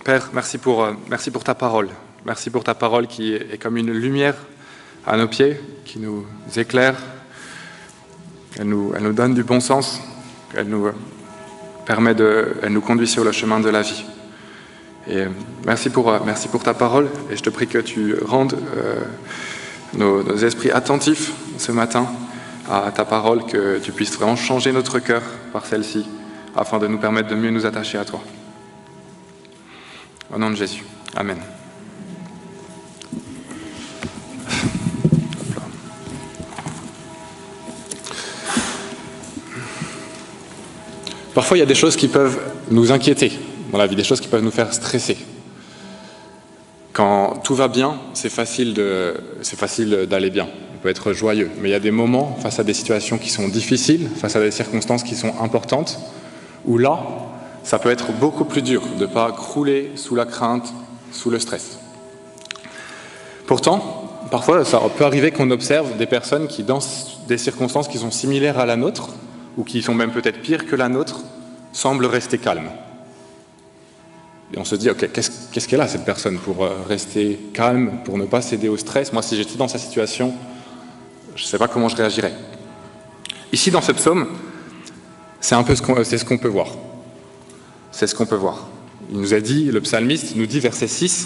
Père, merci pour ta parole. Merci pour ta parole qui est comme une lumière à nos pieds, qui nous éclaire. Elle nous donne du bon sens. Elle nous conduit sur le chemin de la vie. Et merci pour ta parole. Et je te prie que tu rendes nos esprits attentifs ce matin à ta parole, que tu puisses vraiment changer notre cœur par celle-ci, afin de nous permettre de mieux nous attacher à toi. Au nom de Jésus. Amen. Parfois, il y a des choses qui peuvent nous inquiéter dans la vie, des choses qui peuvent nous faire stresser. Quand tout va bien, c'est facile d'aller bien. On peut être joyeux. Mais il y a des moments, face à des situations qui sont difficiles, face à des circonstances qui sont importantes, où là, ça peut être beaucoup plus dur de ne pas crouler sous la crainte, sous le stress. Pourtant, parfois, ça peut arriver qu'on observe des personnes qui, dans des circonstances qui sont similaires à la nôtre, ou qui sont même peut-être pires que la nôtre, semblent rester calmes. Et on se dit, ok, qu'est-ce qu'elle a cette personne pour rester calme, pour ne pas céder au stress? Moi, si j'étais dans sa situation, je ne sais pas comment je réagirais. Ici, dans ce psaume, c'est ce qu'on peut voir. C'est ce qu'on peut voir. Il nous a dit, le psalmiste nous dit, verset 6,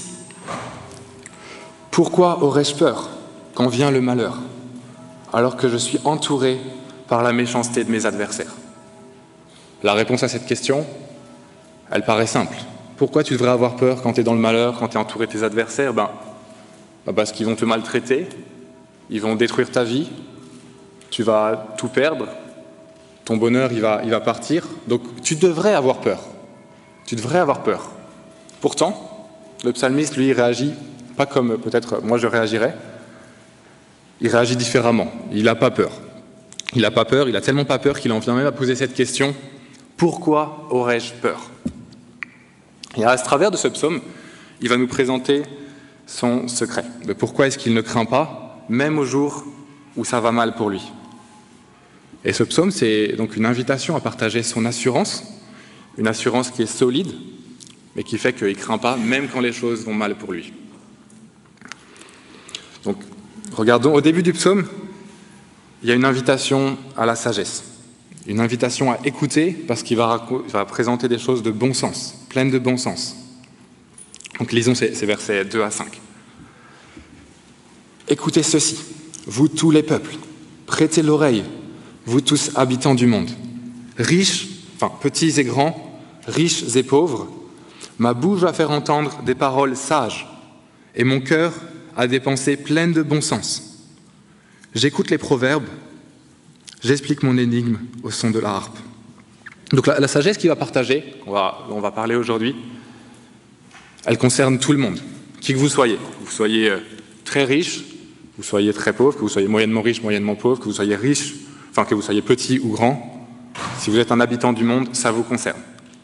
« Pourquoi aurais-je peur quand vient le malheur, alors que je suis entouré par la méchanceté de mes adversaires ?» La réponse à cette question, elle paraît simple. Pourquoi tu devrais avoir peur quand tu es dans le malheur, quand tu es entouré de tes adversaires? Parce qu'ils vont te maltraiter, ils vont détruire ta vie, tu vas tout perdre, ton bonheur il va partir, donc tu devrais avoir peur. Tu devrais avoir peur. Pourtant, le psalmiste, lui, il réagit pas comme peut-être moi je réagirais. Il réagit différemment. Il n'a pas peur. Il n'a pas peur, il a tellement pas peur qu'il en vient même à poser cette question: pourquoi aurais-je peur? Et à travers de ce psaume, il va nous présenter son secret, de pourquoi est-ce qu'il ne craint pas, même au jour où ça va mal pour lui. Et ce psaume, c'est donc une invitation à partager son assurance, une assurance qui est solide, mais qui fait qu'il ne craint pas, même quand les choses vont mal pour lui. Donc, regardons, au début du psaume, il y a une invitation à la sagesse, une invitation à écouter, parce qu'il va présenter des choses de bon sens, pleines de bon sens. Donc, lisons ces versets 2 à 5. « Écoutez ceci, vous tous les peuples, prêtez l'oreille, vous tous habitants du monde, riches, petits et grands, riches et pauvres, ma bouche va faire entendre des paroles sages, et mon cœur a des pensées pleines de bon sens. J'écoute les proverbes, j'explique mon énigme au son de la harpe. » Donc la sagesse qu'il va partager, on va parler aujourd'hui, elle concerne tout le monde, qui que vous soyez très riche, que vous soyez très pauvre, que vous soyez moyennement riche, moyennement pauvre, que vous soyez riche, que vous soyez petit ou grand. Si vous êtes un habitant du monde, ça vous concerne.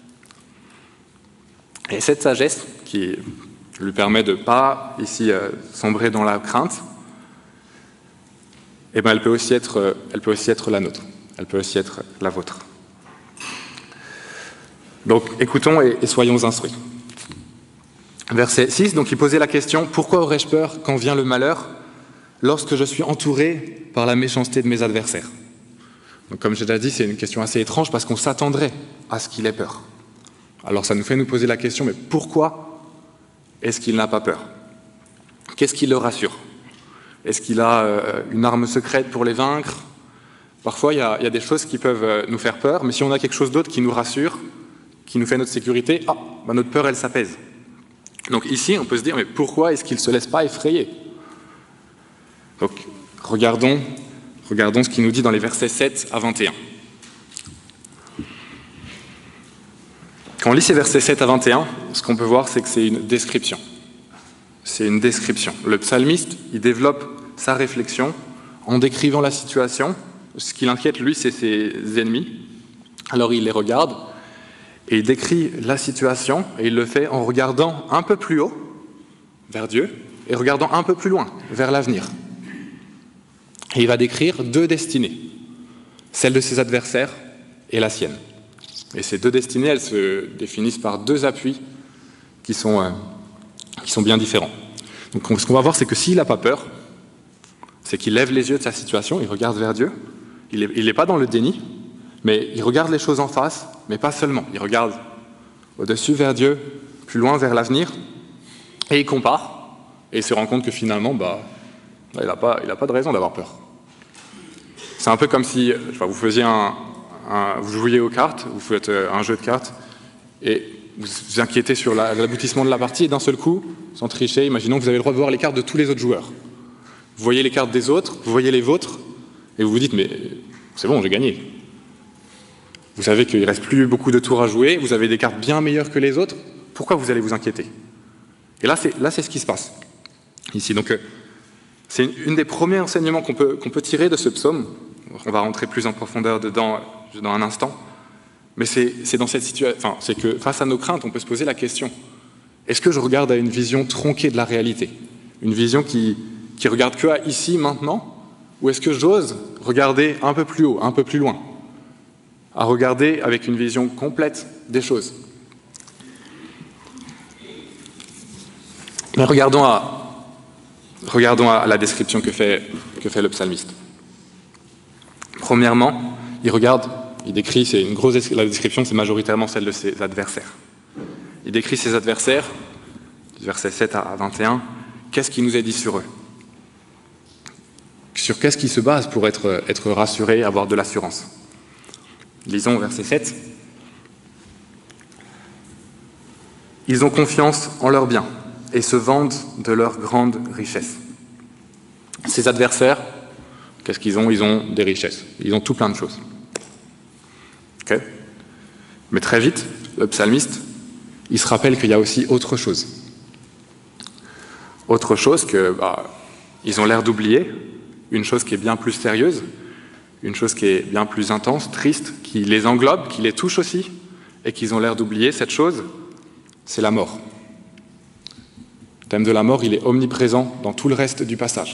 Et cette sagesse, qui lui permet de ne pas, ici, sombrer dans la crainte, elle peut aussi être la nôtre, elle peut aussi être la vôtre. Donc, écoutons et soyons instruits. Verset 6, donc il posait la question: « Pourquoi aurais-je peur quand vient le malheur, lorsque je suis entouré par la méchanceté de mes adversaires ?» Donc, comme j'ai déjà dit, c'est une question assez étrange parce qu'on s'attendrait à ce qu'il ait peur. Alors ça nous fait nous poser la question, mais pourquoi est-ce qu'il n'a pas peur? Qu'est-ce qui le rassure? Est-ce qu'il a une arme secrète pour les vaincre? Parfois, il y a des choses qui peuvent nous faire peur, mais si on a quelque chose d'autre qui nous rassure, qui nous fait notre sécurité, notre peur, elle s'apaise. Donc ici, on peut se dire, mais pourquoi est-ce qu'il ne se laisse pas effrayer? Donc, regardons ce qu'il nous dit dans les versets 7 à 21. Quand on lit ces versets 7 à 21, ce qu'on peut voir, c'est que c'est une description. C'est une description. Le psalmiste, il développe sa réflexion en décrivant la situation. Ce qui l'inquiète, lui, c'est ses ennemis. Alors il les regarde et il décrit la situation, et il le fait en regardant un peu plus haut, vers Dieu, et regardant un peu plus loin, vers l'avenir. Et il va décrire deux destinées, celle de ses adversaires et la sienne. Et ces deux destinées, elles se définissent par deux appuis qui sont bien différents. Donc ce qu'on va voir, c'est que s'il n'a pas peur, c'est qu'il lève les yeux de sa situation, il regarde vers Dieu, il n'est pas dans le déni, mais il regarde les choses en face, mais pas seulement. Il regarde au-dessus vers Dieu, plus loin vers l'avenir, et il compare, et il se rend compte que finalement, il n'a pas de raison d'avoir peur. C'est un peu comme si vous faisiez vous jouiez aux cartes, vous faites un jeu de cartes, et vous vous inquiétez sur l'aboutissement de la partie, et d'un seul coup, sans tricher, imaginons que vous avez le droit de voir les cartes de tous les autres joueurs. Vous voyez les cartes des autres, vous voyez les vôtres, et vous vous dites, mais c'est bon, j'ai gagné. Vous savez qu'il ne reste plus beaucoup de tours à jouer, vous avez des cartes bien meilleures que les autres, pourquoi vous allez vous inquiéter? Et là, c'est ce qui se passe ici. Donc, c'est une des premiers enseignements qu'on peut tirer de ce psaume. On va rentrer plus en profondeur dedans dans un instant. Mais c'est dans cette situation, c'est que face à nos craintes, on peut se poser la question, est-ce que je regarde à une vision tronquée de la réalité? Une vision qui regarde que à ici, maintenant? Ou est-ce que j'ose regarder un peu plus haut, un peu plus loin? À regarder avec une vision complète des choses. Mais regardons à la description que fait le psalmiste. Premièrement, il décrit, la description, c'est majoritairement celle de ses adversaires. Il décrit ses adversaires, versets 7 à 21, qu'est-ce qui nous est dit sur eux? Sur qu'est-ce qui se base pour être rassuré, avoir de l'assurance? Lisons verset 7. Ils ont confiance en leurs biens et se vendent de leur grande richesse. Ces adversaires, qu'est-ce qu'ils ont? Ils ont des richesses. Ils ont tout plein de choses. Okay. Mais très vite, le psalmiste, il se rappelle qu'il y a aussi autre chose. Autre chose que ils ont l'air d'oublier, une chose qui est bien plus sérieuse, une chose qui est bien plus intense, triste, qui les englobe, qui les touche aussi, et qu'ils ont l'air d'oublier. Cette chose, c'est la mort. Le thème de la mort, il est omniprésent dans tout le reste du passage.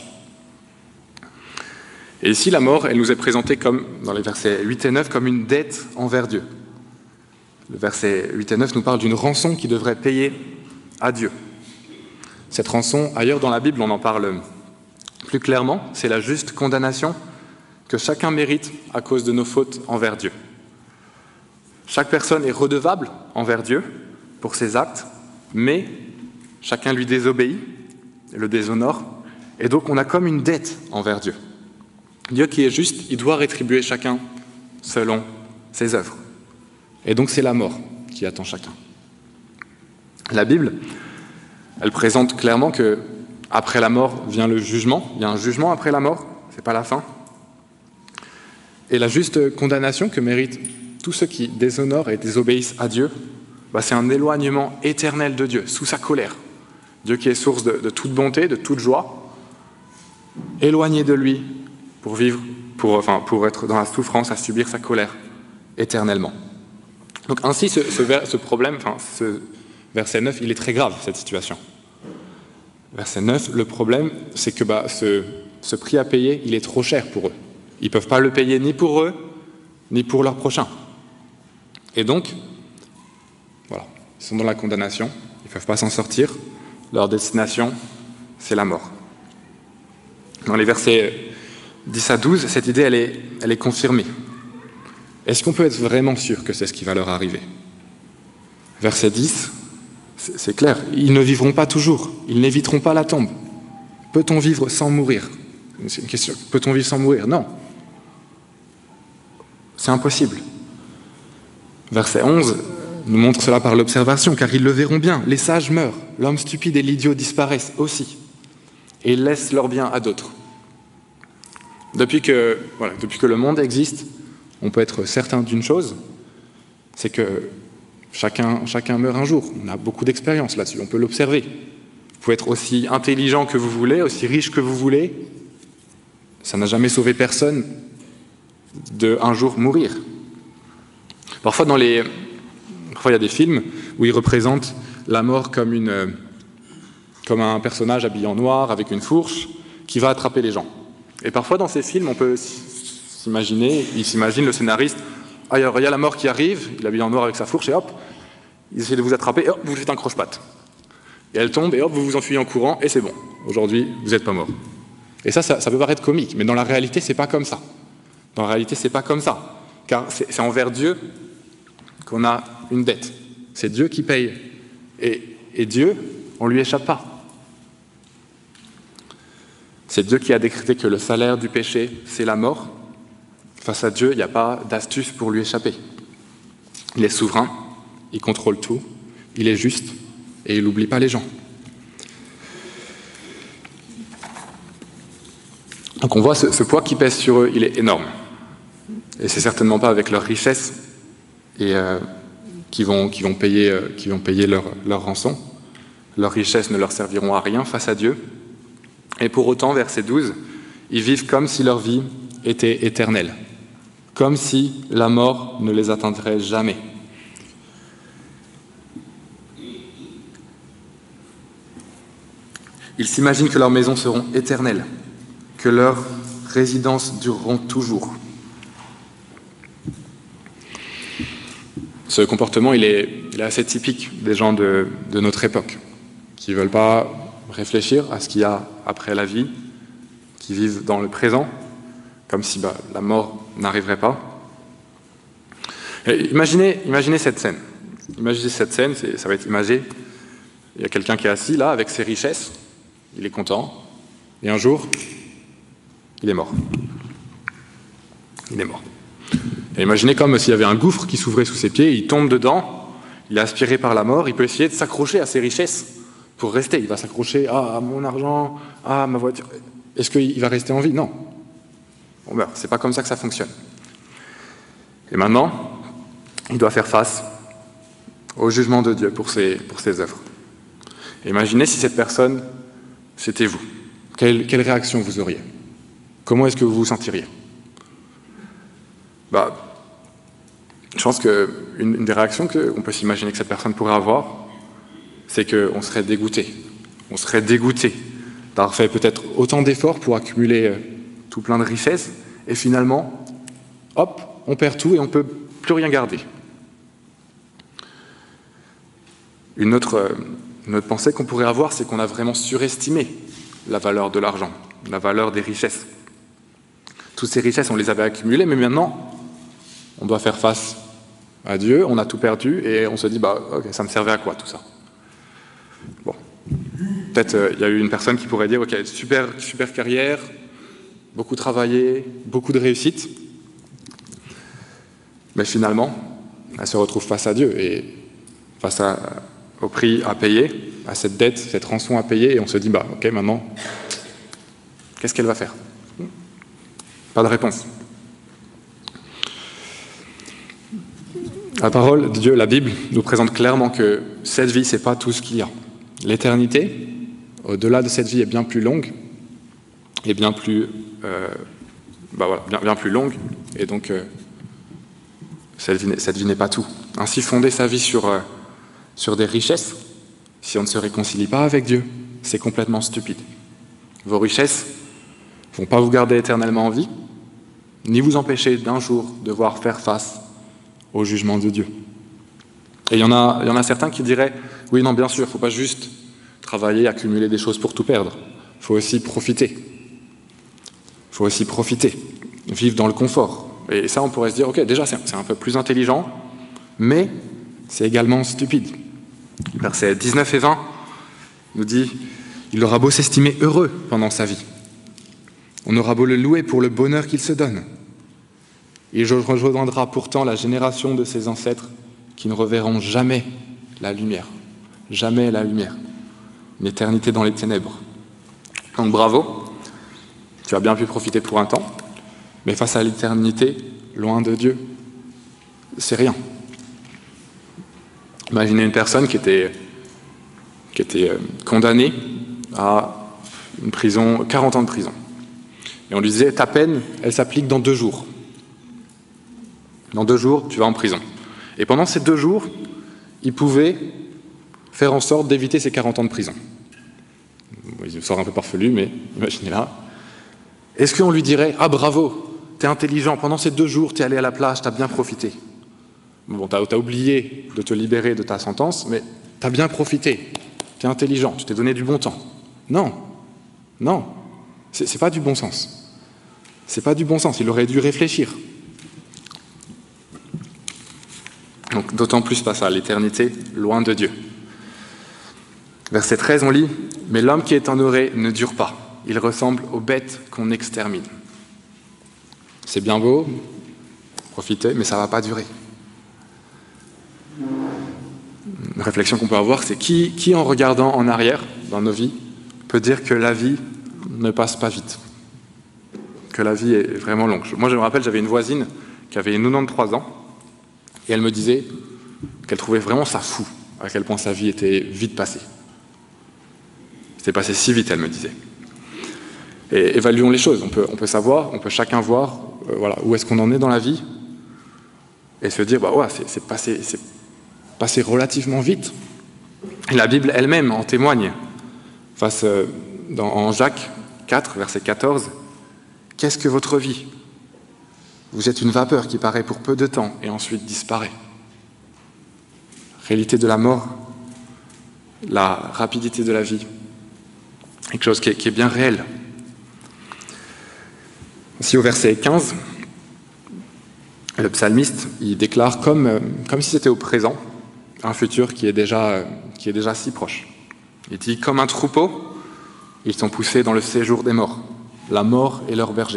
Et ici, la mort, elle nous est présentée comme, dans les versets 8 et 9, comme une dette envers Dieu. Le verset 8 et 9 nous parle d'une rançon qui devrait payer à Dieu. Cette rançon, ailleurs dans la Bible, on en parle plus clairement, c'est la juste condamnation que chacun mérite à cause de nos fautes envers Dieu. Chaque personne est redevable envers Dieu pour ses actes, mais chacun lui désobéit, le déshonore, et donc on a comme une dette envers Dieu. Dieu qui est juste, il doit rétribuer chacun selon ses œuvres. Et donc c'est la mort qui attend chacun. La Bible, elle présente clairement que après la mort vient le jugement. Il y a un jugement après la mort, c'est pas la fin. Et la juste condamnation que méritent tous ceux qui déshonorent et désobéissent à Dieu, c'est un éloignement éternel de Dieu, sous sa colère. Dieu qui est source de toute bonté, de toute joie, éloigné de lui pour vivre, pour être dans la souffrance, à subir sa colère éternellement. Donc ainsi, ce problème, ce verset 9, il est très grave, cette situation. Verset 9, le problème, c'est que ce prix à payer, il est trop cher pour eux. Ils ne peuvent pas le payer ni pour eux, ni pour leurs prochains. Et donc, voilà, ils sont dans la condamnation, ils ne peuvent pas s'en sortir. Leur destination, c'est la mort. Dans les versets 10 à 12, cette idée, elle est confirmée. Est-ce qu'on peut être vraiment sûr que c'est ce qui va leur arriver? Verset 10, c'est clair, ils ne vivront pas toujours, ils n'éviteront pas la tombe. Peut-on vivre sans mourir? C'est une question, peut-on vivre sans mourir? Non. C'est impossible. Verset 11 nous montre cela par l'observation, car ils le verront bien, les sages meurent, l'homme stupide et l'idiot disparaissent aussi, et ils laissent leurs biens à d'autres. Depuis que le monde existe, on peut être certain d'une chose, c'est que chacun meurt un jour. On a beaucoup d'expérience là-dessus, on peut l'observer. Vous pouvez être aussi intelligent que vous voulez, aussi riche que vous voulez, ça n'a jamais sauvé personne de un jour mourir. Parfois, il y a des films où ils représentent la mort comme un personnage habillé en noir, avec une fourche, qui va attraper les gens. Et parfois, dans ces films, on peut il s'imagine le scénariste, alors il y a la mort qui arrive, il est habillé en noir avec sa fourche, et hop, il essaie de vous attraper, et hop, vous lui faites un croche-patte. Et elle tombe, et hop, vous vous enfuyez en courant, et c'est bon. Aujourd'hui, vous n'êtes pas mort. Et ça peut paraître comique, mais dans la réalité, c'est pas comme ça. Dans la réalité, c'est pas comme ça. Car c'est envers Dieu qu'on a une dette. C'est Dieu qui paye. Et Dieu, on ne lui échappe pas. C'est Dieu qui a décrété que le salaire du péché, c'est la mort. Face à Dieu, il n'y a pas d'astuce pour lui échapper. Il est souverain, il contrôle tout, il est juste et il n'oublie pas les gens. Donc on voit ce poids qui pèse sur eux, il est énorme. Et c'est certainement pas avec leur richesse et qui vont payer leur rançon. Leurs richesses ne leur serviront à rien face à Dieu. Et pour autant, verset 12, ils vivent comme si leur vie était éternelle, comme si la mort ne les atteindrait jamais. Ils s'imaginent que leurs maisons seront éternelles, que leurs résidences dureront toujours. Ce comportement, il est assez typique des gens de notre époque, qui ne veulent pas réfléchir à ce qu'il y a après la vie, qui vivent dans le présent, comme si la mort n'arriverait pas. Et imaginez cette scène. Imaginez cette scène, ça va être imagé. Il y a quelqu'un qui est assis là, avec ses richesses, il est content, et un jour, il est mort. Il est mort. Et imaginez comme s'il y avait un gouffre qui s'ouvrait sous ses pieds, il tombe dedans, il est aspiré par la mort, il peut essayer de s'accrocher à ses richesses pour rester. Il va s'accrocher à mon argent, à ma voiture. Est-ce qu'il va rester en vie? Non. On meurt. C'est pas comme ça que ça fonctionne. Et maintenant, il doit faire face au jugement de Dieu pour ses œuvres. Et imaginez si cette personne, c'était vous. Quelle réaction vous auriez? Comment est-ce que vous vous sentiriez? Je pense qu'une des réactions qu'on peut s'imaginer que cette personne pourrait avoir, c'est qu'on serait dégoûté. On serait dégoûté d'avoir fait peut-être autant d'efforts pour accumuler tout plein de richesses, et finalement, hop, on perd tout et on ne peut plus rien garder. Une autre pensée qu'on pourrait avoir, c'est qu'on a vraiment surestimé la valeur de l'argent, la valeur des richesses. Toutes ces richesses, on les avait accumulées, mais maintenant, on doit faire face à Dieu, on a tout perdu, et on se dit, ok, ça me servait à quoi tout ça? Bon, peut-être il y a eu une personne qui pourrait dire, ok, super carrière, beaucoup travaillé, beaucoup de réussite, mais finalement, elle se retrouve face à Dieu, et face au prix à payer, à cette dette, cette rançon à payer, et on se dit, ok, maintenant, qu'est-ce qu'elle va faire? Pas de réponse. La parole de Dieu, la Bible, nous présente clairement que cette vie, c'est pas tout ce qu'il y a. L'éternité, au-delà de cette vie, est bien plus longue, et bien plus longue, et donc cette vie n'est pas tout. Ainsi, fonder sa vie sur des richesses, si on ne se réconcilie pas avec Dieu, c'est complètement stupide. Vos richesses ne vont pas vous garder éternellement en vie, ni vous empêcher d'un jour devoir faire face au jugement de Dieu. Et il y en a certains qui diraient, oui, non, bien sûr, il ne faut pas juste travailler, accumuler des choses pour tout perdre. Il faut aussi profiter. Il faut aussi profiter, vivre dans le confort. Et ça, on pourrait se dire, ok, déjà, c'est un peu plus intelligent, mais c'est également stupide. Versets 19 et 20 nous dit, il aura beau s'estimer heureux pendant sa vie. On aura beau le louer pour le bonheur qu'il se donne. Il rejoindra pourtant la génération de ses ancêtres qui ne reverront jamais la lumière. Jamais la lumière. Une éternité dans les ténèbres. Donc bravo, tu as bien pu profiter pour un temps, mais face à l'éternité, loin de Dieu, c'est rien. Imaginez une personne qui était condamnée à une prison, 40 ans de prison. Et on lui disait, ta peine, elle s'applique dans 2 jours. Dans 2 jours, tu vas en prison. Et pendant ces 2 jours, il pouvait faire en sorte d'éviter ces 40 ans de prison. Il sort un peu farfelu, mais imaginez là. Est-ce qu'on lui dirait, ah bravo, t'es intelligent, pendant ces 2 jours, t'es allé à la plage, t'as bien profité. Bon, t'as oublié de te libérer de ta sentence, mais t'as bien profité. tu es intelligent, tu t'es donné du bon temps. Non, non, c'est pas du bon sens. C'est pas du bon sens, il aurait dû réfléchir. Donc d'autant plus face à l'éternité, loin de Dieu. Verset 13, on lit « Mais l'homme qui est honoré ne dure pas, il ressemble aux bêtes qu'on extermine. » C'est bien beau, profitez, mais ça ne va pas durer. Une réflexion qu'on peut avoir, c'est qui en regardant en arrière, dans nos vies, peut dire que la vie ne passe pas vite, que la vie est vraiment longue. Moi, je me rappelle, j'avais une voisine qui avait 93 ans, et elle me disait qu'elle trouvait vraiment ça fou, à quel point sa vie était vite passée. C'était passé si vite, elle me disait. Et évaluons les choses, on peut savoir, on peut chacun voir voilà, où est-ce qu'on en est dans la vie, et se dire, bah ouais, c'est passé relativement vite. Et la Bible elle-même en témoigne, en Jacques 4, verset 14, « Qu'est-ce que votre vie ? Vous êtes une vapeur qui paraît pour peu de temps et ensuite disparaît. » Réalité de la mort, la rapidité de la vie, quelque chose qui est bien réel. Aussi au verset 15, le psalmiste, il déclare comme si c'était au présent, un futur qui est déjà si proche. Il dit « Comme un troupeau, ils sont poussés dans le séjour des morts. La mort est leur berger. »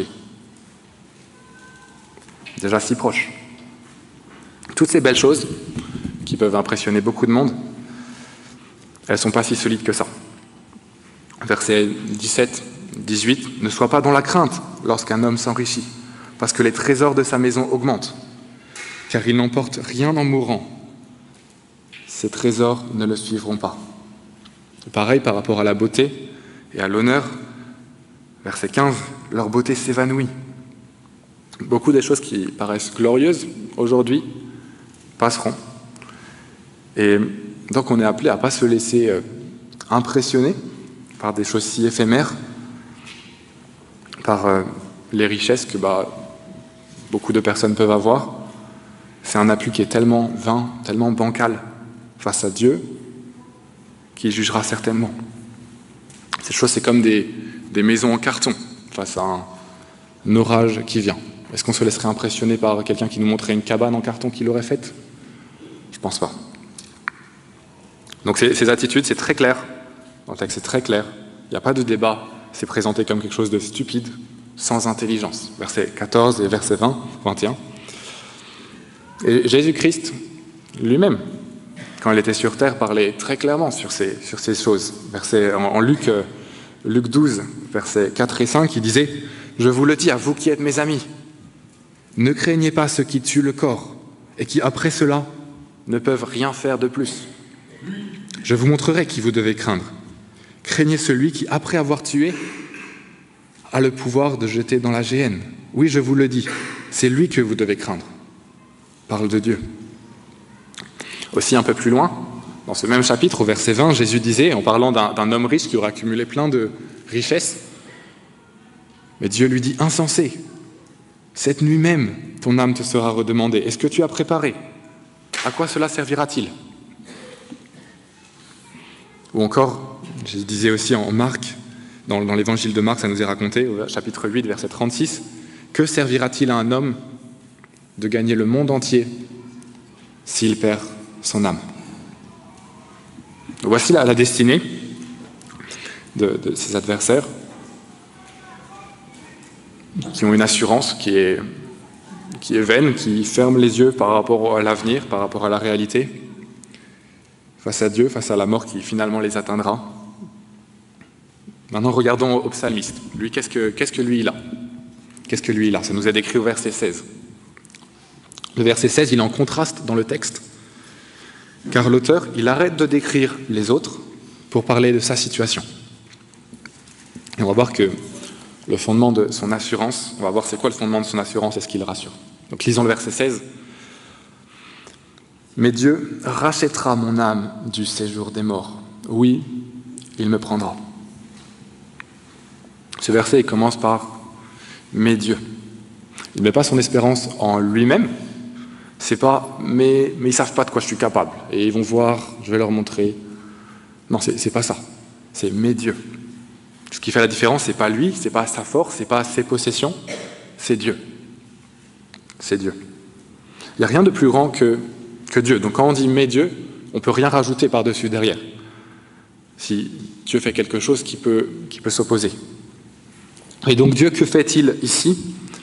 Déjà si proche. Toutes ces belles choses qui peuvent impressionner beaucoup de monde, elles ne sont pas si solides que ça. Versets 17, 18, « Ne sois pas dans la crainte lorsqu'un homme s'enrichit, parce que les trésors de sa maison augmentent, car il n'emporte rien en mourant. Ses trésors ne le suivront pas. » Pareil par rapport à la beauté et à l'honneur. Verset 15, « Leur beauté s'évanouit. » Beaucoup des choses qui paraissent glorieuses aujourd'hui passeront. Et donc on est appelé à ne pas se laisser impressionner par des choses si éphémères, par les richesses que beaucoup de personnes peuvent avoir. C'est un appui qui est tellement vain, tellement bancal face à Dieu, qui jugera certainement. Cette chose, c'est comme des maisons en carton face à un orage qui vient. Est-ce qu'on se laisserait impressionner par quelqu'un qui nous montrait une cabane en carton qu'il aurait faite ? Je ne pense pas. Donc ces attitudes, c'est très clair. Dans le texte, c'est très clair. Il n'y a pas de débat. C'est présenté comme quelque chose de stupide, sans intelligence. Verset 14 et verset 21. Et Jésus-Christ lui-même, quand il était sur terre, parlait très clairement sur ces choses. En Luc 12, versets 4 et 5, il disait « Je vous le dis à vous qui êtes mes amis, ne craignez pas ceux qui tuent le corps et qui, après cela, ne peuvent rien faire de plus. Je vous montrerai qui vous devez craindre. Craignez celui qui, après avoir tué, a le pouvoir de jeter dans la géhenne. Oui, je vous le dis, c'est lui que vous devez craindre. » Parle de Dieu. Aussi un peu plus loin, dans ce même chapitre, au verset 20, Jésus disait, en parlant d'un homme riche qui aurait accumulé plein de richesses, mais Dieu lui dit « Insensé, cette nuit même, ton âme te sera redemandée. Est-ce que tu as préparé ? À quoi cela servira-t-il » Ou encore, je disais aussi en Marc, dans l'évangile de Marc, ça nous est raconté, au chapitre 8, verset 36, « Que servira-t-il à un homme de gagner le monde entier s'il perd son âme ?» Voici la destinée de ses adversaires, qui ont une assurance qui est vaine, qui ferme les yeux par rapport à l'avenir, par rapport à la réalité, face à Dieu, face à la mort qui finalement les atteindra. Maintenant, regardons au psalmiste. Lui, qu'est-ce que lui il a ? Qu'est-ce que lui il a ? Ça nous est décrit au verset 16. Le verset 16, il est en contraste dans le texte, car l'auteur, il arrête de décrire les autres pour parler de sa situation. Et on va voir que le fondement de son assurance, on va voir c'est quoi le fondement de son assurance et ce qui le rassure. Donc lisons le verset 16. « Mais Dieu rachètera mon âme du séjour des morts. Oui, il me prendra. » Ce verset il commence par « Mais Dieu ». Il ne met pas son espérance en lui-même. C'est pas « mais ils ne savent pas de quoi je suis capable. Et ils vont voir, je vais leur montrer. » Non, c'est pas ça. C'est mes dieux. Ce qui fait la différence, c'est pas lui, c'est pas sa force, c'est pas ses possessions, c'est Dieu. C'est Dieu. Il n'y a rien de plus grand que Dieu. Donc quand on dit mes dieux, on ne peut rien rajouter par-dessus derrière. Si Dieu fait quelque chose qui peut s'opposer. Et donc Dieu, que fait-il ici ?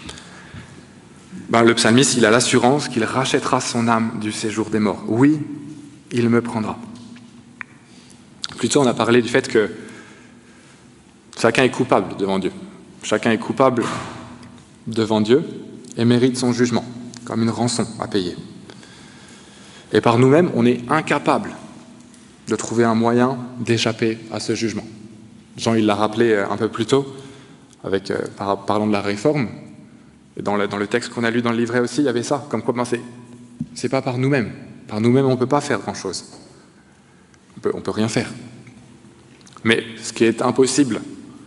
Le psalmiste, il a l'assurance qu'il rachètera son âme du séjour des morts. Oui, il me prendra. Plus tôt, on a parlé du fait que chacun est coupable devant Dieu. Chacun est coupable devant Dieu et mérite son jugement, comme une rançon à payer. Et par nous-mêmes, on est incapable de trouver un moyen d'échapper à ce jugement. Jean, il l'a rappelé un peu plus tôt, parlant de la réforme. Et dans le texte qu'on a lu dans le livret aussi, il y avait ça, comme quoi c'est pas par nous-mêmes. Par nous-mêmes, on ne peut pas faire grand-chose. On peut rien faire. Mais ce qui est impossible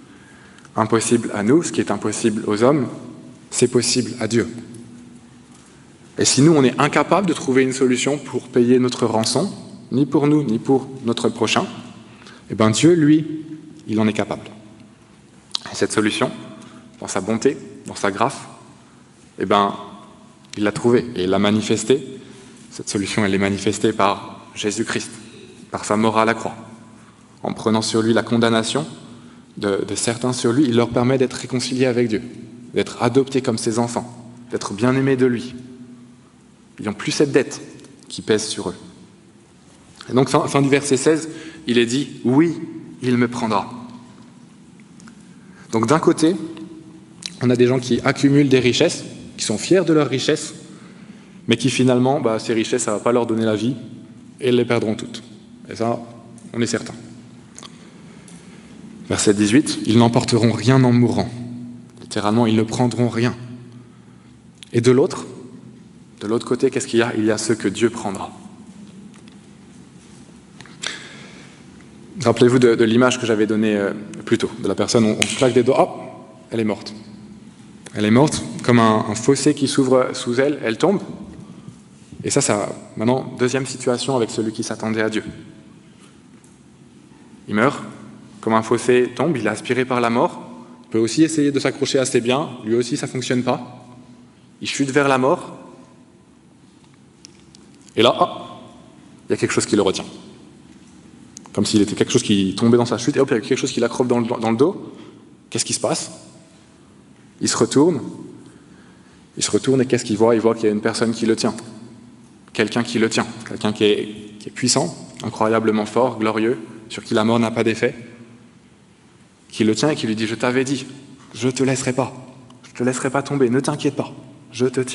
à nous, ce qui est impossible aux hommes, c'est possible à Dieu. Et si nous, on est incapable de trouver une solution pour payer notre rançon, ni pour nous, ni pour notre prochain, eh bien Dieu, lui, il en est capable. Et cette solution, dans sa bonté, dans sa grâce, eh bien, il l'a trouvée et il l'a manifestée. Cette solution, elle est manifestée par Jésus-Christ, par sa mort à la croix. En prenant sur lui la condamnation de certains sur lui, il leur permet d'être réconciliés avec Dieu, d'être adoptés comme ses enfants, d'être bien aimés de lui. Ils n'ont plus cette dette qui pèse sur eux. Et donc, fin du verset 16, il est dit « Oui, il me prendra ». Donc d'un côté, on a des gens qui accumulent des richesses, qui sont fiers de leurs richesses, mais qui finalement, ces richesses, ça ne va pas leur donner la vie, et elles les perdront toutes. Et ça, on est certain. Verset 18, « Ils n'emporteront rien en mourant ». Littéralement, ils ne prendront rien. Et de l'autre côté, qu'est-ce qu'il y a ? Il y a ceux que Dieu prendra. Rappelez-vous de l'image que j'avais donnée plus tôt, de la personne, on claque des doigts, hop, elle est morte. Elle est morte, comme un fossé qui s'ouvre sous elle, elle tombe. Et ça, maintenant, deuxième situation avec celui qui s'attendait à Dieu. Il meurt, comme un fossé tombe, il est aspiré par la mort, il peut aussi essayer de s'accrocher à ses biens, lui aussi ça ne fonctionne pas. Il chute vers la mort, et là, il y a quelque chose qui le retient. Comme s'il était quelque chose qui tombait dans sa chute, et hop, il y a quelque chose qui l'accroche dans le dos. Qu'est-ce qui se passe ? Il se retourne, et qu'est-ce qu'il voit ? Il voit qu'il y a une personne qui le tient. Quelqu'un qui le tient, quelqu'un qui est puissant, incroyablement fort, glorieux, sur qui la mort n'a pas d'effet, qui le tient et qui lui dit « Je t'avais dit, je ne te laisserai pas tomber, ne t'inquiète pas, je te tiens ».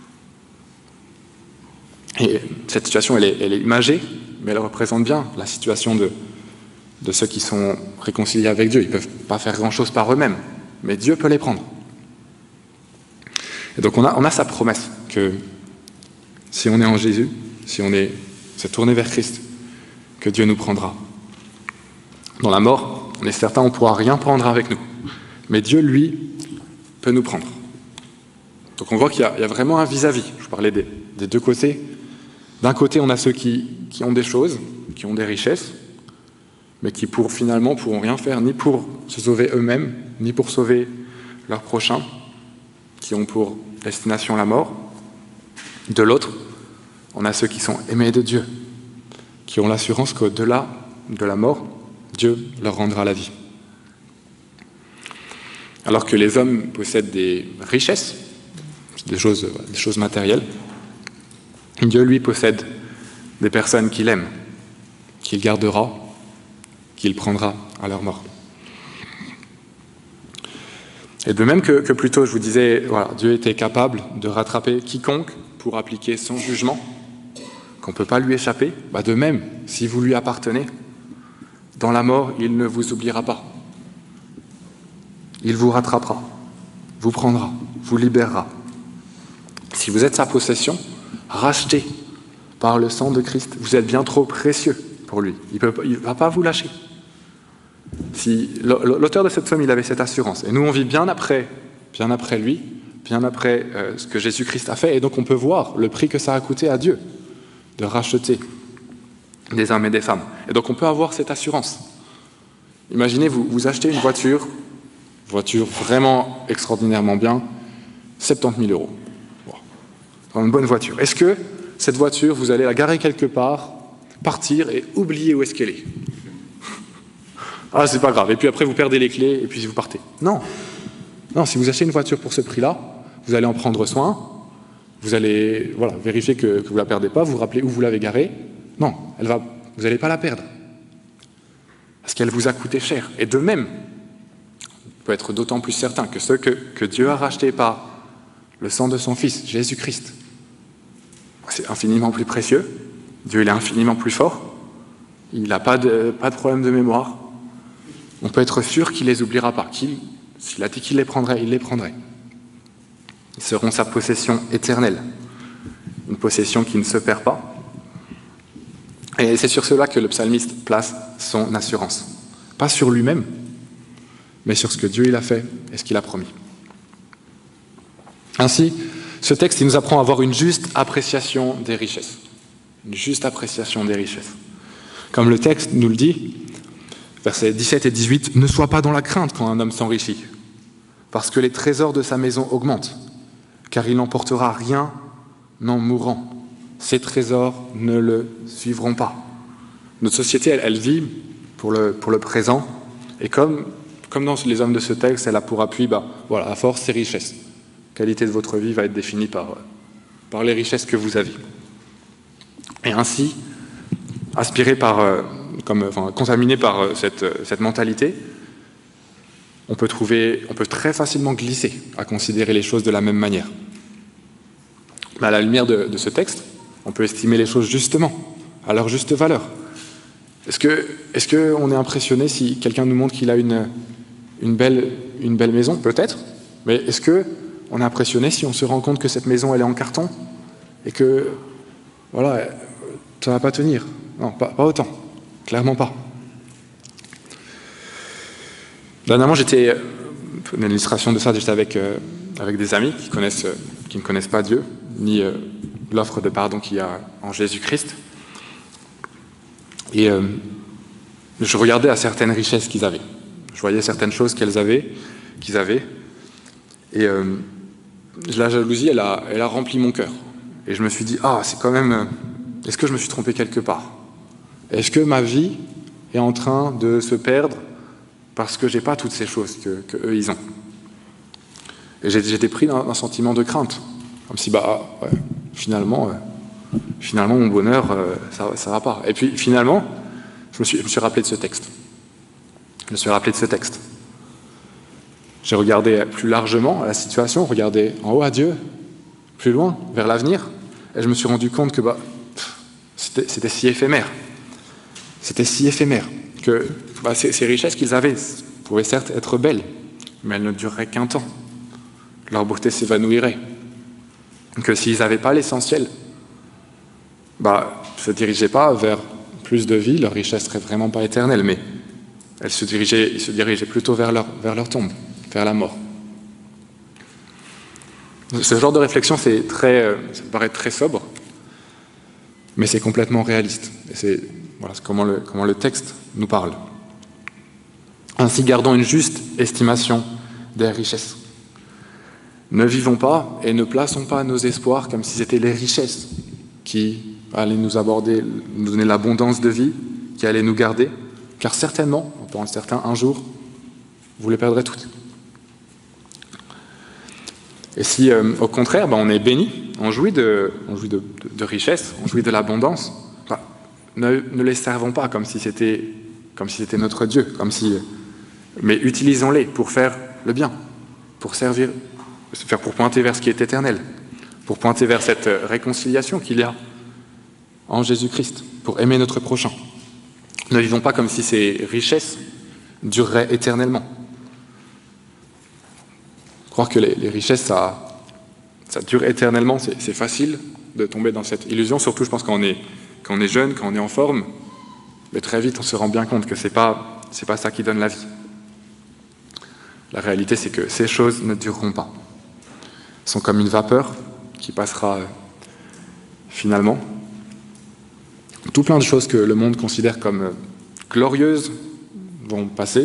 Et cette situation, elle est imagée, mais elle représente bien la situation de ceux qui sont réconciliés avec Dieu. Ils ne peuvent pas faire grand-chose par eux-mêmes, mais Dieu peut les prendre. Et donc on a sa promesse que si on est en Jésus, si on s'est tourné vers Christ, que Dieu nous prendra. Dans la mort, on est certain, on ne pourra rien prendre avec nous. Mais Dieu, lui, peut nous prendre. Donc on voit qu'il y a vraiment un vis-à-vis. Je vous parlais des deux côtés. D'un côté, on a ceux qui ont des choses, qui ont des richesses, mais qui finalement pourront rien faire, ni pour se sauver eux-mêmes, ni pour sauver leurs prochains, qui ont pour destination la mort. De l'autre, on a ceux qui sont aimés de Dieu, qui ont l'assurance qu'au-delà de la mort, Dieu leur rendra la vie. Alors que les hommes possèdent des richesses, des choses matérielles, Dieu, lui, possède des personnes qu'il aime, qu'il gardera, qu'il prendra à leur mort. Et de même que plus tôt, je vous disais, voilà, Dieu était capable de rattraper quiconque pour appliquer son jugement, qu'on ne peut pas lui échapper, de même, si vous lui appartenez, dans la mort, il ne vous oubliera pas. Il vous rattrapera, vous prendra, vous libérera. Si vous êtes sa possession, racheté par le sang de Christ, vous êtes bien trop précieux pour lui. Il ne va pas vous lâcher. Si l'auteur de cette somme, il avait cette assurance, et nous on vit bien après lui, bien après ce que Jésus-Christ a fait, et donc on peut voir le prix que ça a coûté à Dieu de racheter des hommes et des femmes. Et donc on peut avoir cette assurance. Imaginez, vous achetez une voiture vraiment extraordinairement bien, 70 000 €. Wow. Une bonne voiture. Est-ce que cette voiture, vous allez la garer quelque part, partir et oublier où est-ce qu'elle est? Ah, c'est pas grave. Et puis après, vous perdez les clés et puis vous partez. Non. Non, si vous achetez une voiture pour ce prix-là, vous allez en prendre soin, vous allez vérifier que vous ne la perdez pas, vous rappelez où vous l'avez garée. Non, vous n'allez pas la perdre. Parce qu'elle vous a coûté cher. Et de même, on peut être d'autant plus certain que ce que Dieu a racheté par le sang de son Fils, Jésus-Christ, c'est infiniment plus précieux. Dieu, il est infiniment plus fort. Il n'a pas de problème de mémoire. On peut être sûr qu'il ne les oubliera pas. S'il a dit qu'il les prendrait, il les prendrait. Ils seront sa possession éternelle. Une possession qui ne se perd pas. Et c'est sur cela que le psalmiste place son assurance. Pas sur lui-même, mais sur ce que Dieu il a fait et ce qu'il a promis. Ainsi, ce texte il nous apprend à avoir une juste appréciation des richesses. Une juste appréciation des richesses. Comme le texte nous le dit, versets 17 et 18, « Ne sois pas dans la crainte quand un homme s'enrichit, parce que les trésors de sa maison augmentent, car il n'emportera rien en mourant. Ses trésors ne le suivront pas. » Notre société, elle vit pour le présent, et comme dans les hommes de ce texte, elle a pour appui, à force, ses richesses. La qualité de votre vie va être définie par les richesses que vous avez. Et ainsi, contaminé par cette mentalité, on peut très facilement glisser à considérer les choses de la même manière. Mais à la lumière de ce texte, on peut estimer les choses justement, à leur juste valeur. Est-ce qu'on est impressionné si quelqu'un nous montre qu'il a une belle maison? Peut-être. Mais est-ce qu'on est impressionné si on se rend compte que cette maison, elle est en carton et que, ça ne va pas tenir? Non, pas autant. Clairement pas. Dernièrement, une illustration de ça, j'étais avec des amis qui ne connaissent pas Dieu, ni l'offre de pardon qu'il y a en Jésus-Christ. Et je regardais à certaines richesses qu'ils avaient. Je voyais certaines choses qu'ils avaient. Et la jalousie, elle a rempli mon cœur. Et je me suis dit, c'est quand même... Est-ce que je me suis trompé quelque part? Est-ce que ma vie est en train de se perdre parce que j'ai pas toutes ces choses que eux, ils ont? Et j'étais pris d'un sentiment de crainte. Comme si, finalement, mon bonheur, ça va pas. Et puis, finalement, je me suis rappelé de ce texte. J'ai regardé plus largement à la situation, regardé en haut à Dieu, plus loin, vers l'avenir, et je me suis rendu compte que c'était si éphémère. C'était si éphémère que ces richesses qu'ils avaient pouvaient certes être belles, mais elles ne dureraient qu'un temps. Leur beauté s'évanouirait. Que s'ils n'avaient pas l'essentiel, ne se dirigeaient pas vers plus de vie, leur richesse serait vraiment pas éternelle, mais ils se dirigeaient plutôt vers leur tombe, vers la mort. Ce genre de réflexion, ça paraît très sobre, mais c'est complètement réaliste. Et c'est comment le texte nous parle. Ainsi, gardons une juste estimation des richesses. Ne vivons pas et ne plaçons pas nos espoirs comme si c'était les richesses qui allaient nous aborder, nous donner l'abondance de vie, qui allaient nous garder, car certainement, pour certains, un jour, vous les perdrez toutes. Et si, au contraire, on est béni, on jouit de richesse, on jouit de l'abondance, ne les servons pas comme si c'était notre Dieu, mais utilisons-les pour faire le bien, pour pointer vers ce qui est éternel, pour pointer vers cette réconciliation qu'il y a en Jésus-Christ, pour aimer notre prochain. Ne vivons pas comme si ces richesses dureraient éternellement. Croire que les richesses, ça dure éternellement, c'est facile de tomber dans cette illusion, surtout je pense quand on est jeune, quand on est en forme, mais très vite on se rend bien compte que c'est pas ça qui donne la vie. La réalité, c'est que ces choses ne dureront pas. Elles sont comme une vapeur qui passera finalement. Tout plein de choses que le monde considère comme glorieuses vont passer.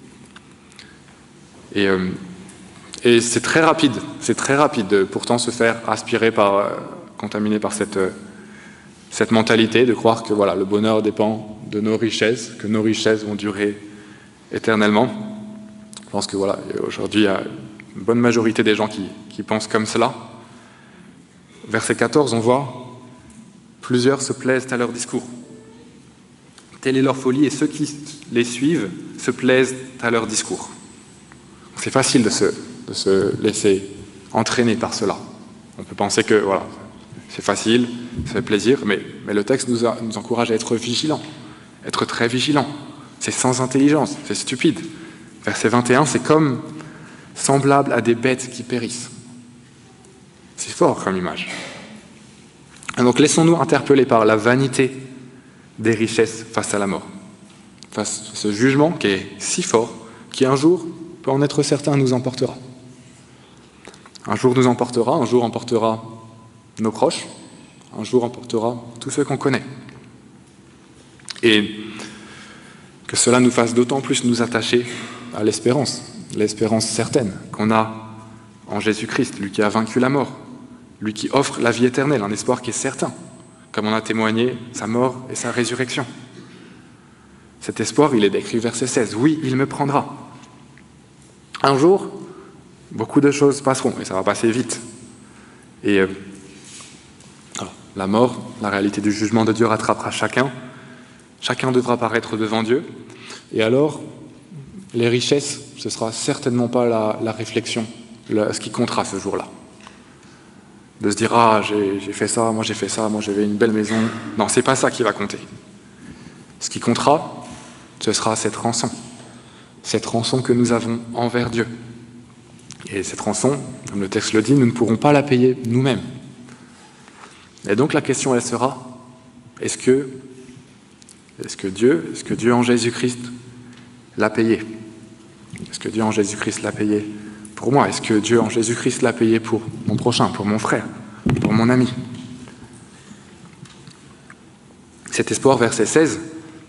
Et c'est très rapide de pourtant se faire aspirer contaminer par cette mentalité de croire que voilà, le bonheur dépend de nos richesses, que nos richesses vont durer éternellement. Je pense que voilà, aujourd'hui, il y a une bonne majorité des gens qui pensent comme cela. Verset 14, on voit « Plusieurs se plaisent à leur discours. Telle est leur folie, et ceux qui les suivent se plaisent à leur discours. » C'est facile de se laisser entraîner par cela. On peut penser que voilà, c'est facile, ça fait plaisir, mais le texte nous encourage à être vigilants, être très vigilants. C'est sans intelligence, c'est stupide. Verset 21, c'est comme semblable à des bêtes qui périssent. C'est fort comme image. Et donc laissons-nous interpeller par la vanité des richesses face à la mort, face à ce jugement qui est si fort, qui un jour, peut en être certain, nous emportera. Un jour nous emportera, un jour emportera nos proches, un jour emportera tous ceux qu'on connaît. Et que cela nous fasse d'autant plus nous attacher à l'espérance certaine qu'on a en Jésus-Christ, lui qui a vaincu la mort, lui qui offre la vie éternelle, un espoir qui est certain, comme on a témoigné sa mort et sa résurrection. Cet espoir, il est décrit verset 16. Oui, il me prendra. Un jour, beaucoup de choses passeront, et ça va passer vite. Et la mort, la réalité du jugement de Dieu rattrapera chacun. Chacun devra paraître devant Dieu. Et alors, les richesses, ce ne sera certainement pas la réflexion, ce qui comptera ce jour-là. De se dire « Ah, j'ai fait ça, moi j'avais une belle maison. » Non, ce n'est pas ça qui va compter. Ce qui comptera, ce sera cette rançon que nous avons envers Dieu. Et cette rançon, comme le texte le dit, nous ne pourrons pas la payer nous-mêmes. Et donc la question, elle sera, est-ce que Dieu en Jésus-Christ l'a payé? Est-ce que Dieu en Jésus-Christ l'a payé pour moi? Est-ce que Dieu en Jésus-Christ l'a payé pour mon prochain, pour mon frère, pour mon ami? Cet espoir, verset 16,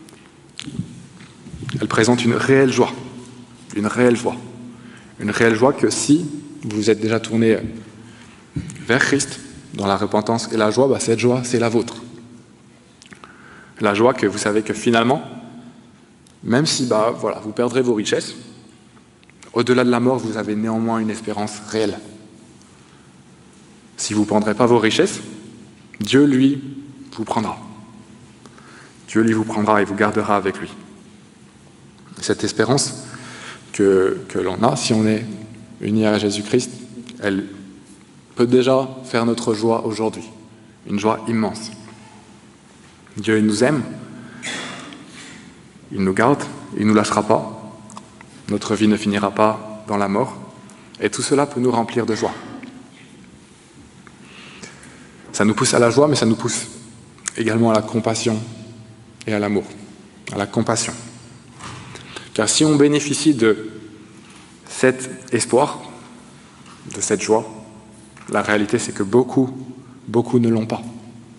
elle présente une réelle joie. Une réelle joie que si vous êtes déjà tourné vers Christ, dans la repentance et la joie, cette joie, c'est la vôtre. La joie que vous savez que finalement, même si vous perdrez vos richesses, au-delà de la mort, vous avez néanmoins une espérance réelle. Si vous ne prendrez pas vos richesses, Dieu, lui, vous prendra. Dieu, lui, vous prendra et vous gardera avec lui. Cette espérance que l'on a, si on est uni à Jésus-Christ, elle peut déjà faire notre joie aujourd'hui. Une joie immense. Dieu, il nous aime, il nous garde, il ne nous lâchera pas. Notre vie ne finira pas dans la mort. Et tout cela peut nous remplir de joie. Ça nous pousse à la joie, mais ça nous pousse également à la compassion et à l'amour. À la compassion. Car si on bénéficie de cet espoir, de cette joie, la réalité c'est que beaucoup ne l'ont pas.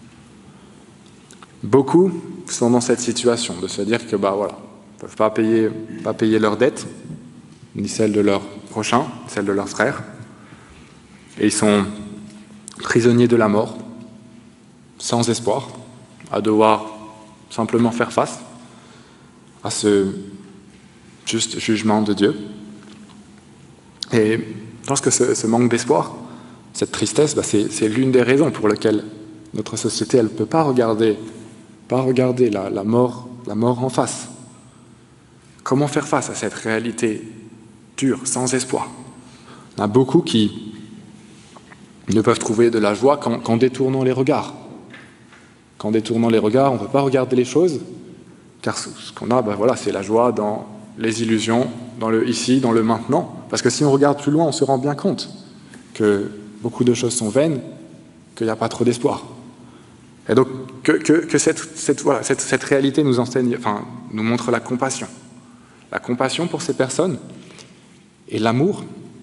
Beaucoup sont dans cette situation de se dire que ils ne peuvent pas payer leurs dettes, ni celles de leurs prochains, celles de leurs frères. Et ils sont prisonniers de la mort, sans espoir, à devoir simplement faire face à ce juste jugement de Dieu. Et je pense que ce manque d'espoir, cette tristesse, c'est l'une des raisons pour lesquelles notre société elle ne peut pas regarder la mort en face. Comment faire face à cette réalité dure, sans espoir? Il y en a beaucoup qui ne peuvent trouver de la joie qu'en détournant les regards. Qu'en détournant les regards, on ne peut pas regarder les choses, car ce qu'on a, c'est la joie dans les illusions, dans le ici, dans le maintenant. Parce que si on regarde plus loin, on se rend bien compte que beaucoup de choses sont vaines, qu'il n'y a pas trop d'espoir. Et donc, que cette réalité nous enseigne, nous montre la compassion. La compassion pour ces personnes et l'amour.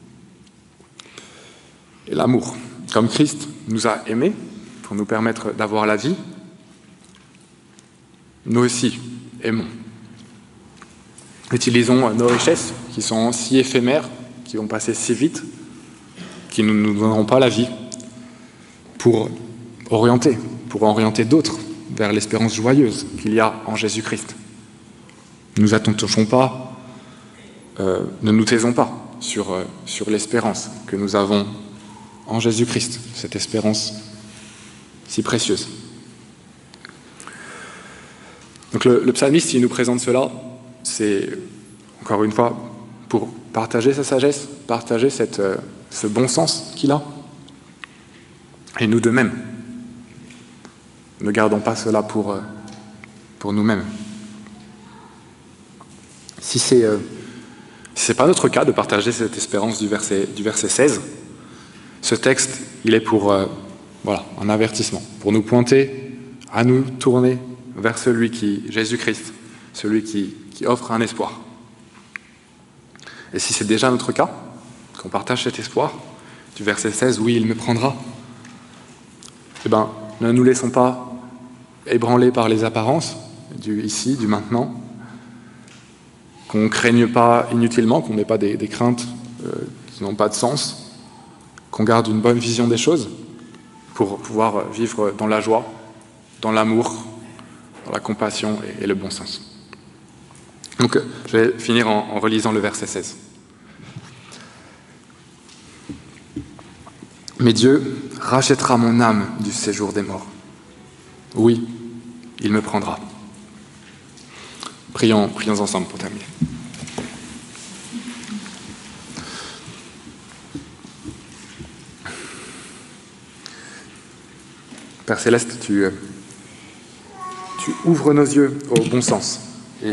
Et l'amour. Comme Christ nous a aimés pour nous permettre d'avoir la vie, nous aussi aimons. Utilisons nos richesses qui sont si éphémères, qui vont passer si vite, qui ne nous donneront pas la vie, pour orienter d'autres vers l'espérance joyeuse qu'il y a en Jésus-Christ. Ne nous attachons pas, ne nous taisons pas sur l'espérance que nous avons en Jésus-Christ, cette espérance si précieuse. Donc le psalmiste, il nous présente cela, c'est, encore une fois, pour partager sa sagesse, partager ce bon sens qu'il a. Et nous de même, ne gardons pas cela pour nous-mêmes. Si c'est pas notre cas de partager cette espérance du verset 16, ce texte, il est pour un avertissement, pour nous pointer à nous tourner vers Jésus-Christ, celui qui offre un espoir. Et si c'est déjà notre cas, qu'on partage cet espoir, du verset 16, oui, il me prendra, eh bien, ne nous laissons pas ébranler par les apparences du ici, du maintenant, qu'on ne craigne pas inutilement, qu'on n'ait pas des craintes qui n'ont pas de sens, qu'on garde une bonne vision des choses pour pouvoir vivre dans la joie, dans l'amour, dans la compassion et le bon sens. Donc, je vais finir en relisant le verset 16. Mais Dieu rachètera mon âme du séjour des morts. Oui, il me prendra. Prions ensemble pour terminer. Père Céleste, tu ouvres nos yeux au bon sens. Et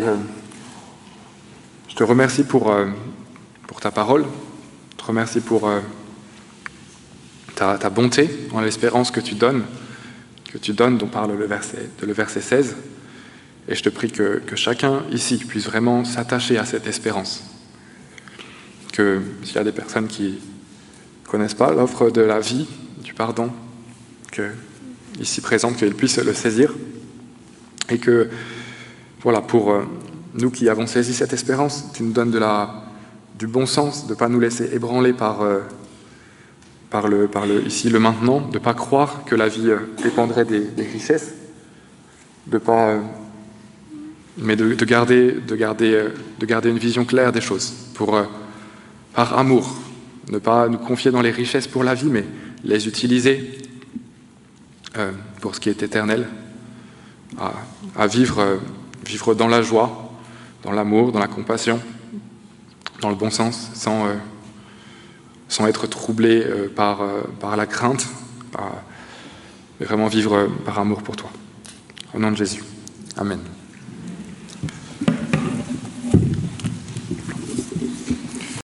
je te remercie pour ta parole. Je te remercie pour ta bonté en l'espérance que tu donnes, dont parle le verset 16. Et je te prie que chacun ici puisse vraiment s'attacher à cette espérance. Que s'il y a des personnes qui ne connaissent pas l'offre de la vie, du pardon, que ici présentes, qu'ils puissent le saisir. Et que, voilà, pour nous qui avons saisi cette espérance, tu nous donnes du bon sens, de ne pas nous laisser ébranler par ici, le maintenant, de ne pas croire que la vie dépendrait des richesses, mais de garder une vision claire des choses, par amour, ne pas nous confier dans les richesses pour la vie, mais les utiliser pour ce qui est éternel, à vivre dans la joie, dans l'amour, dans la compassion, dans le bon sens, sans être troublé par la crainte, mais vraiment vivre par amour pour toi. Au nom de Jésus. Amen.